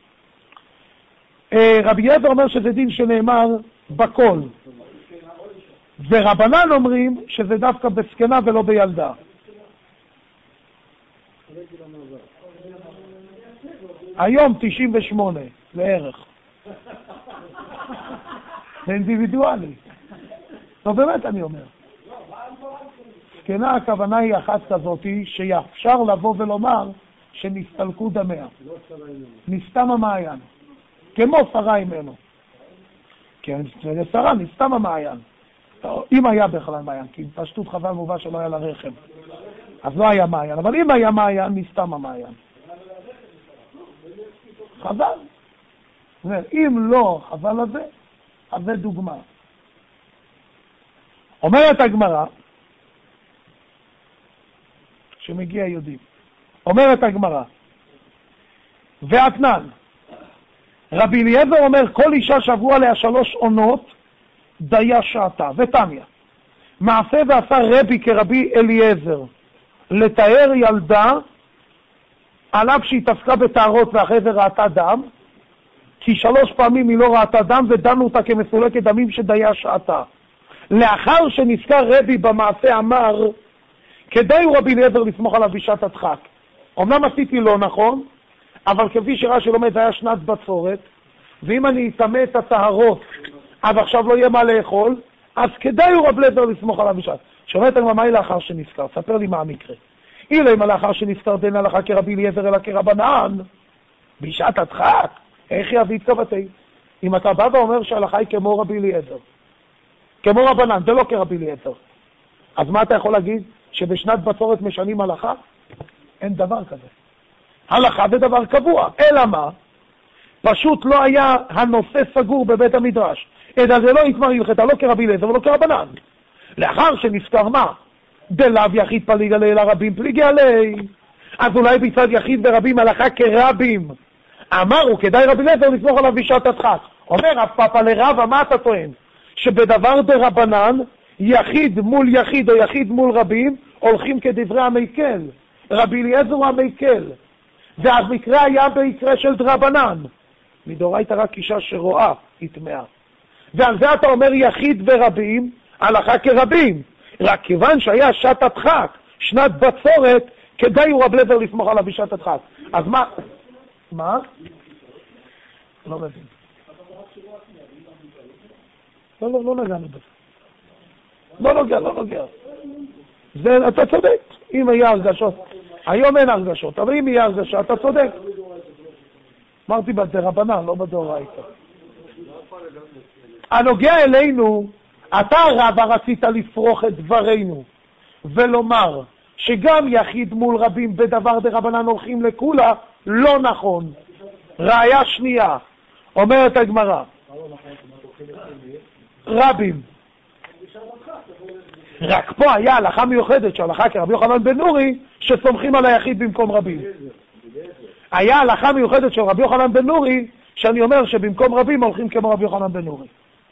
רבי אליעזר אומר שזה דין שנאמר בכל. ורבנן אומרים שזה דווקא בסקנה ולא בילדה. היום תשעים ושמונה לערך. זה אינדיבידואלי. לא באמת אני אומר. סקנה הכוונה היא אחת כזאת שאפשר לבוא ולומר שנסתלקו דמיה. נסתם המעיין. כמו שרה ממנו. כן, שרה נסתם המעיין. אם היה בכלל מעיין, כי פשטות חבל מובא שלא היה לה רחם. אז לא היה מעיין, אבל אם היה מעיין, נסתם המעיין. חבל. אם לא חבל לזה, אז זה דוגמה. אומרת הגמרא, שמגיע יודעים, אומרת הגמרא, ואתנן, רבי אליעזר אומר, כל אישה שעברו עליה שלוש עונות, דיה שעתה, ותמיה. מעשה ועשה רבי כרבי אליעזר, לתאר ילדה, עליו שהתעסקה בתארות ואחרי זה ראתה דם, כי שלוש פעמים היא לא ראתה דם ודנו אותה כמסולקת דמים שדיה שעתה. לאחר שנזכר רבי במעשה אמר, כדאי הוא רבי אליעזר לסמוך עליו בשעת הדחק. אמנם עשיתי לא נכון, אבל כפי שראה שלומד זה היה שנת בצורת, ואם אני אטמא את הטהרות, אז עכשיו לא יהיה מה לאכול, אז כדאי הוא רבי אליעזר לסמוך עליו בשעת. שומעת מה היא לאחר שנזכר? ספר לי מה המקרה. אילא מה לאחר שנזכר דין הלכה כרבי אליעזר אלא כרבנן, בשעת הדחק, איך יביא התכוותי? אם אתה בא ואומר שההלכה היא כמו רבי אליעזר, כמו רבנן, זה לא כרבי אליעזר, אז מה אתה יכול להגיד? שבשנת בצורת משנים הלכה? אין דבר כזה. הלכה זה דבר קבוע. אלא מה? פשוט לא היה הנושא סגור בבית המדרש. אלא זה לא יתמר הלכתה, לא כרבי אליעזר ולא כרבנן. לאחר שנזכר מה? דלאו יחיד פליג עלי אלא רבים פליגי עלי. אז אולי בצד יחיד ורבים הלכה כרבים. אמרו כדאי רבי אליעזר לסמוך עליו בשעת הדחק. אומר אף פאפה לרבא, מה אתה טוען? שבדבר דרבנן יחיד מול יחיד או יחיד מול רבים הולכים כדברי המקל. רבי אליעזר הוא המקל. והמקרה היה במקרה של דרבנן. מדאורייתא רק אישה שרואה היא טמאה. ועל זה אתה אומר יחיד ורבים, הלכה כרבים. רק כיוון שהיה שעת הדחק, שנת בצורת, כדאי הוא רבי אליעזר לסמוך עליו בשעת הדחק. אז מה? מה? לא מבין. לא, לא, לא נגענו בזה. לא נוגע, לא נוגע. זה, אתה צודק. אם היה הרגשות, היום אין הרגשות, אבל אם יהיה הרגשה, אתה צודק. אמרתי בדרבנן, לא בדאורייתא. הנוגע אלינו, אתה רבא רצית לפרוח את דברינו, ולומר שגם יחיד מול רבים בדבר דרבנן הולכים לכולה, לא נכון. ראיה שנייה, אומרת הגמרא, רבים. רק פה היה הלכה מיוחדת שהלכה כרבי יוחנן בן נורי שסומכים על היחיד במקום רבים. היה הלכה מיוחדת של רבי יוחנן בן נורי שאני אומר שבמקום רבים הולכים כמו רבי יוחנן בן נורי.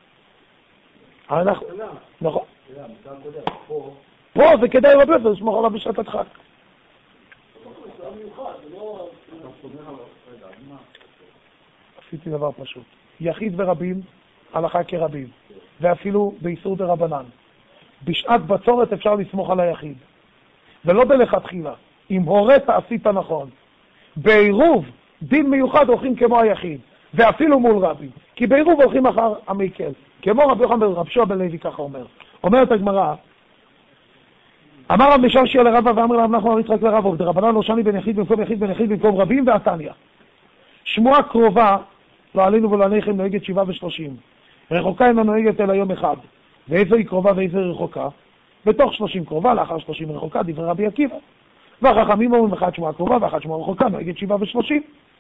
נכון. פה זה כדאי רבי יוחנן לסמוך עליו בשעת הדחק. עשיתי דבר פשוט. יחיד ורבים הלכה כרבים, ואפילו באיסור דרבנן. בשעת בצורת אפשר לסמוך על היחיד, ולא בלכתחילה. אם הורית עשית נכון. בעירוב דין מיוחד הולכים כמו היחיד, ואפילו מול רבים, כי בעירוב הולכים אחר המקל, כמו רבי יוחנן רב שועה בן לוי, ככה אומר. אומרת הגמרא, אמר רב משרשיה לרבא ואמר רב נחמן בר יצחק לרבא, ודרבנן לא שני בין יחיד במקום יחיד בין יחיד במקום רבים, ועתניא. שמועה קרובה, לא עלינו ולא עליכם, נוהגת שבעה ושלושים. רחוקה אינה נוהגת אלא יום אחד. ואיזו היא קרובה ואיזו היא רחוקה? בתוך שלושים קרובה, לאחר שלושים רחוקה, דברי רבי עקיבא. והחכמים אומרים אחד שמועה קרובה ואחד שמועה רחוקה, נוהגת שבעה ושלושים.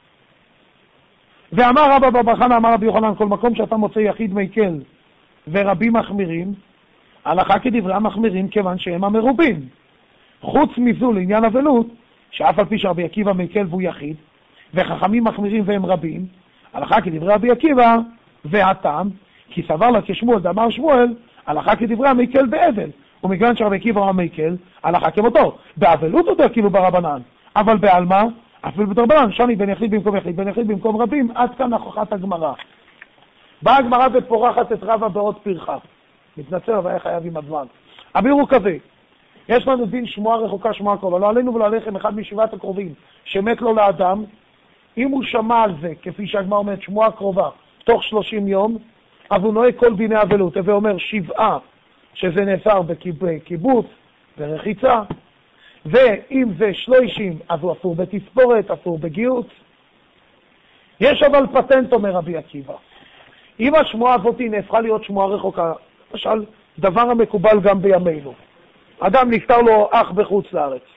ואמר רבא בר חנא אמר רבי יוחנן, כל מקום שאתה מוצא יחיד מקל ורבים מחמירים, הלכה כדברי המחמירים כיוון שהם המרובים. חוץ מזו לעניין אבלות, שאף על פי שרבי עקיבא מקל והוא יחיד, וחכמים מחמירים והם רבים, הלכה כדברי רבי עקיבא, והטעם, כי סבר לה כשמואל דאמר שמואל, הלכה כדברי המקל באבל, ומכיוון שרבי עקיבא הוא המקל, הלכה כמותו. באבלות אותו כאילו ברבנן, אבל בעלמא, אפילו בדרבנן, שני בין יחיד במקום יחיד, בין יחיד במקום רבים, עד כאן הוכחת הגמרא. באה הגמרא ופורחת את רבא בעוד פרחה. מתנצל, אבל היה חייב עם הזמן. הביר הוא כזה, יש לנו דין שמועה רחוקה, שמועה קרובה, לא עלינו ולא עליכם אחד משבעת הקרובים, שמת לו לאדם, אם הוא שמע על זה, כפי שהגמרא אומרת, שמועה קרובה, תוך שלושים יום, אז הוא נוהג כל דיני אבלות, ואומר שבעה, שזה נאסר בקיבוץ, ברחיצה, ואם זה שלושים, אז הוא אסור בתספורת, אסור בגיוץ. יש אבל פטנט, אומר רבי עקיבא. אם השמועה הזאת נהפכה להיות שמועה רחוקה, למשל, דבר המקובל גם בימינו. אדם נפטר לו אח בחוץ לארץ.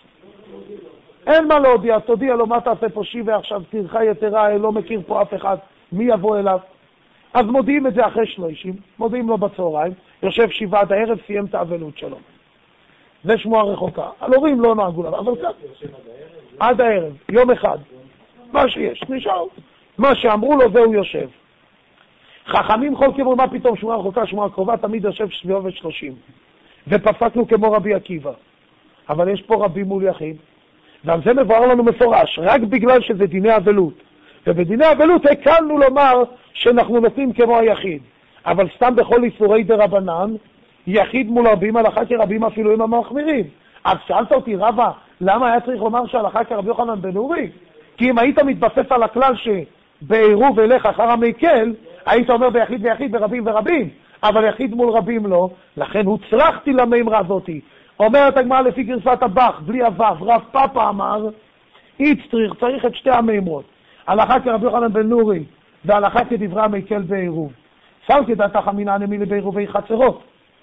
אין מה להודיע, תודיע לו מה תעשה פה שיבה עכשיו, תרחה יתרה, לא מכיר פה אף אחד, מי יבוא אליו? אז מודיעים את זה אחרי שלושים, מודיעים לו בצהריים, יושב שבעה עד הערב, סיים את האבלות שלו. זה שמועה רחוקה. הלורים לא נהגו לה, אבל כאן. עד הערב, יום אחד. מה שיש, נשאר. מה שאמרו לו, זהו יושב. חכמים כל כיוון, מה פתאום שמועה רחוקה, שמועה קרובה, תמיד יושב שביעו ושלושים. ופסקנו כמו רבי עקיבא. אבל יש פה רבי מול יחיד, ועל זה מבואר לנו מפורש, רק בגלל שזה דיני אבלות. ובדיני אבלות הקלנו לומר שאנחנו נותנים כמו היחיד. אבל סתם בכל איסורי דרבנן, יחיד מול רבים, הלכה כרבים אפילו עם המחמירים. אז שאלת אותי, רבא, למה היה צריך לומר שהלכה כרבי יוחנן בן נורי? כי אם היית מתבסס על הכלל שבעירוב אליך אחר המקל, היית אומר ביחיד ויחיד, ברבים ורבים, אבל יחיד מול רבים לא, לכן הוצרכתי למימרה הזאתי. אומרת הגמרא לפי גרסת הבח, בלי הוו, רב פאפה אמר, איצטריך, צריך את שתי המימרות. הלכה כרבי יוחנן בן נורי, והלכה כדברי המקל בעירוב. סל כדעתך אמינא נמילי בעירובי חצרות.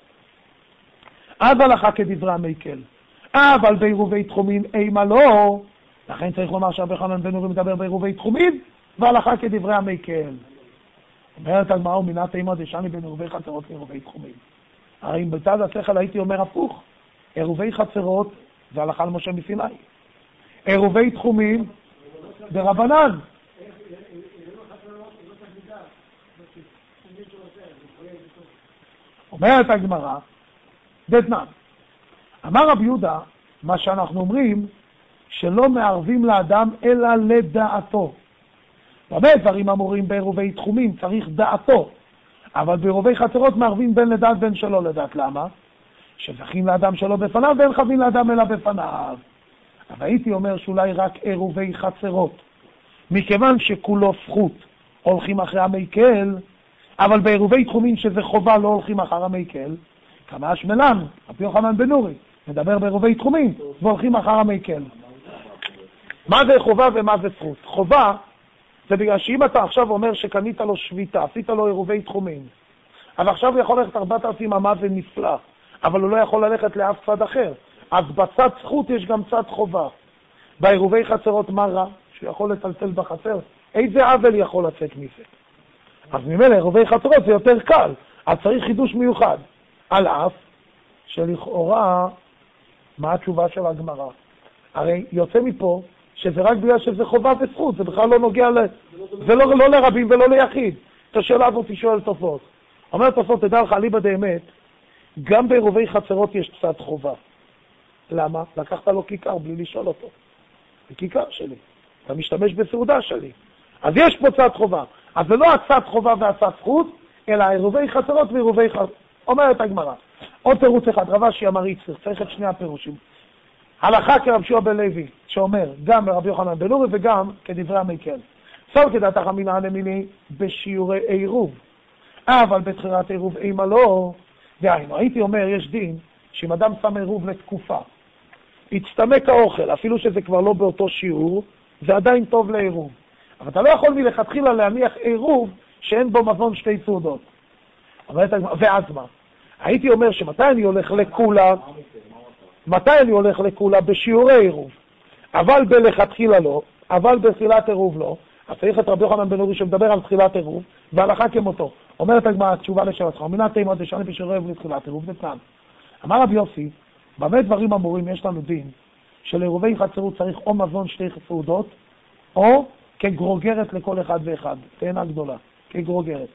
אז הלכה כדברי המקל. אבל בעירובי תחומין אימה לא. לכן צריך לומר שרבי יוחנן בן נורי מדבר בעירובי תחומין, והלכה כדברי המקל. אומרת הגמרא ומינת אימה דשני בין עירובי חצרות לעירובי תחומין. הרי אם בצד השכל הייתי אומר הפוך, עירובי חצרות זה הלכה למשה מסיני. עירובי תחומים ברבנן. אומרת הגמרא, דתנן, אמר רבי יהודה, מה שאנחנו אומרים, שלא מערבים לאדם אלא לדעתו. במה דברים אמורים בעירובי תחומים, צריך דעתו. אבל בעירובי חצרות מערבים בין לדעת בין שלא לדעת. למה? שזכים לאדם שלא בפניו ואין חבים לאדם אלא בפניו. אבל הייתי אומר שאולי רק עירובי חצרות. מכיוון שכולו זכות הולכים אחרי המקל, אבל בעירובי תחומים שזה חובה לא הולכים אחר המקל, כמה השמלן, רבי יוחנן בן נורי, מדבר בעירובי תחומים והולכים אחר המקל. מה זה חובה ומה זה זכות? חובה זה בגלל שאם אתה עכשיו אומר שקנית לו שביתה, עשית לו עירובי תחומים, אבל עכשיו הוא יכול ללכת ארבעת אלפים אמה ונפלא, אבל הוא לא יכול ללכת לאף צד אחר. אז בצד זכות יש גם צד חובה. בעירובי חצרות מה רע? שהוא יכול לטלטל בחצר. איזה עוול יכול לצאת מזה? אז ממילא עירובי חצרות זה יותר קל, אז צריך חידוש מיוחד. על אף שלכאורה, מה התשובה של הגמרא? הרי יוצא מפה שזה רק בגלל שזה חובה וזכות, זה בכלל לא נוגע ל... זה לא, לא לרבים ולא ליחיד. את השאלה הזאת שואל תוספות. אומר תוספות, תדע לך, אליבא דאמת, גם בעירובי חצרות יש צד חובה. למה? לקחת לו כיכר בלי לשאול אותו. זה כיכר שלי. אתה משתמש בסעודה שלי. אז יש פה צד חובה. אז זה לא הצד חובה והצד זכות, אלא עירובי חצרות ועירובי חצרות. אומרת הגמרא. עוד תירוץ אחד, רב אשי אמר יצחק, צריך את שני הפירושים. הלכה כרב שמעון בן לוי, שאומר גם ברבי יוחנן בן נורי וגם כדברי המקל. סול כדעתך אמינא נמילי בשיעורי עירוב. אבל בתחירת עירוב אימה לא. דהיינו, הייתי אומר, יש דין שאם אדם שם עירוב לתקופה, יצטמק האוכל, אפילו שזה כבר לא באותו שיעור, זה עדיין טוב לעירוב. אבל אתה לא יכול מלכתחילה להניח עירוב שאין בו מזון שתי סעודות. ואז מה? הייתי אומר שמתי אני הולך לכולה, מתי אני הולך לכולה בשיעורי עירוב, אבל בלכתחילה לא, אבל בתחילת עירוב לא, אז צריך את רבי יוחנן בן נורי שמדבר על תחילת עירוב, והלכה כמותו. אומרת הגמרא, תשובה לשאלתך, אמינא תימא דשני בשיעורי עירוב לתחילת עירוב, דתנן. אמר רבי יוסי, במה דברים אמורים יש לנו דין, שלעירובי חצרות צריך או מזון שתי סעודות, או כגרוגרת לכל אחד ואחד, תאנה גדולה, כגרוגרת.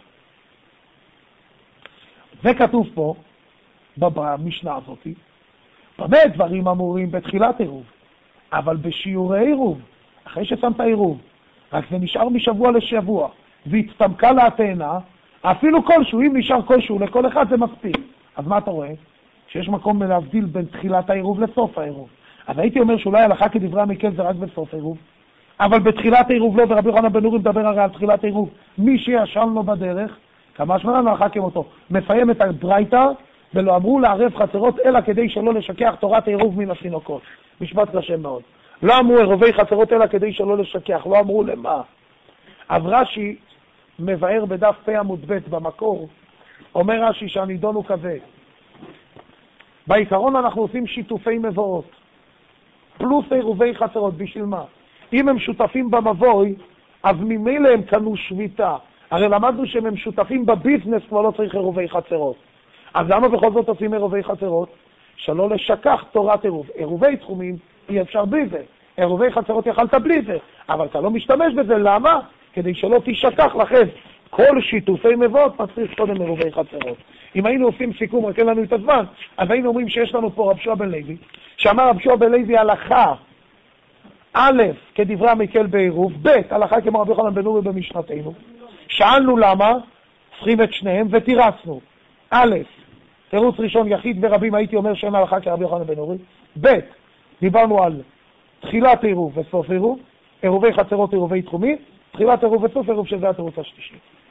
זה כתוב פה, במשנה הזאת, במה דברים אמורים בתחילת עירוב, אבל בשיעורי עירוב, אחרי ששמת עירוב, רק זה נשאר משבוע לשבוע, והצטמקה לה התאנה, אפילו כלשהו, אם נשאר כלשהו לכל אחד זה מספיק. אז מה אתה רואה? שיש מקום להבדיל בין תחילת העירוב לסוף העירוב. אז הייתי אומר שאולי הלכה כדברי המקל זה רק בסוף העירוב, אבל בתחילת העירוב לא, ורבי יוחנן בן נורי מדבר הרי על תחילת העירוב. מי שישן לו בדרך, כמה שמונה הלכה כמותו, מפיים את הברייתא, ולא אמרו לערב חצרות אלא כדי שלא לשכח תורת העירוב מן התינוקות. משפט קשה מאוד. לא אמרו עירובי חצרות אלא כדי שלא לשכח, לא אמרו למה. אז רש"י מבאר בדף פ' עמוד ב' במקור, אומר רש"י שהנידון הוא כזה. בעיקרון אנחנו עושים שיתופי מבואות. פלוס עירובי חצרות. בשביל מה? אם הם שותפים במבוי, אז ממילא הם קנו שביתה. הרי למדנו שהם הם שותפים בביזנס, כבר לא צריך עירובי חצרות. אז למה בכל זאת עושים עירובי חצרות? שלא לשכח תורת עירוב. עירובי תחומים אי אפשר בלי זה. עירובי חצרות יכלת בלי זה, אבל אתה לא משתמש בזה. למה? כדי שלא תשכח. לכן כל שיתופי מבואות מצריך קודם עירובי חצרות. אם היינו עושים סיכום, רק אין לנו את הזמן, אז היינו אומרים שיש לנו פה רב שועה בן לוי, שאמר רב שועה בן לוי הלכה א' כדברי המקל בעירוב, ב' הלכה כמו רבי יוחנן בן אורי במשנתנו. שאלנו למה, צריכים את שניהם ותירצנו. א', תירוץ ראשון, יחיד ורבים, הייתי אומר שאין הלכה כרבי יוחנן בן אורי. ב', דיברנו על תחילת עירוב וסוף עירוב, עירובי חצרות, עירובי תחומים, תחילת עירוב וסוף עירוב, שזה התירוץ השלישי.